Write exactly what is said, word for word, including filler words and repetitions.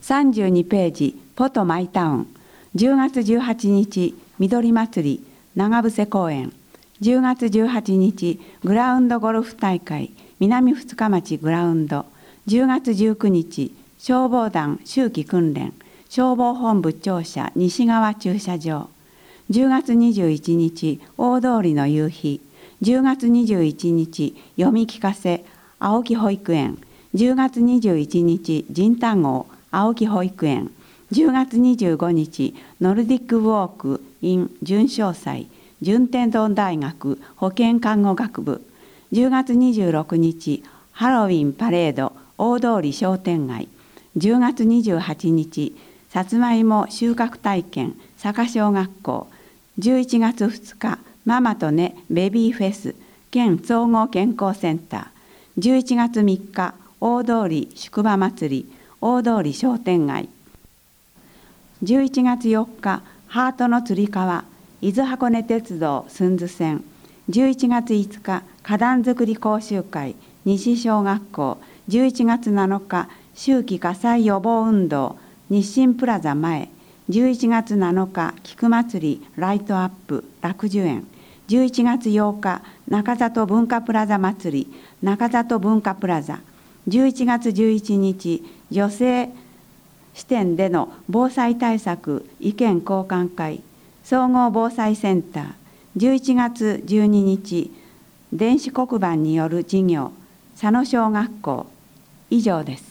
さんじゅうにページポトマイタウン。じゅうがつじゅうはちにち緑祭り長伏公園。じゅうがつじゅうはちにちグラウンドゴルフ大会南二日町グラウンド。じゅうがつじゅうくにち消防団秋季訓練消防本部庁舎西側駐車場。じゅうがつにじゅういちにち大通りの夕日。じゅうがつにじゅういちにち読み聞かせ青木保育園。じゅうがつにじゅういちにち仁丹号青木保育園。じゅうがつにじゅうごにちノルディックウォーク in 準商祭順天堂大学保健看護学部。じゅうがつにじゅうろくにちハロウィンパレード大通り商店街。じゅうがつにじゅうはちにちさつまいも収穫体験坂小学校。じゅういちがつふつかママとねベビーフェス県総合健康センター。じゅういちがつみっか大通り宿場祭り大通り商店街。じゅういちがつよっかハートのつり革伊豆箱根鉄道寸津線。じゅういちがついつか花壇作り講習会西小学校。じゅういちがつなのか秋季火災予防運動日清プラザ前。じゅういちがつなのか菊祭りライトアップ楽寿園。じゅういちがつようか中里文化プラザ祭り中里文化プラザ。じゅういちがつじゅういちにち女性視点での防災対策意見交換会総合防災センター。じゅういちがつじゅうににち電子黒板による授業佐野小学校。以上です。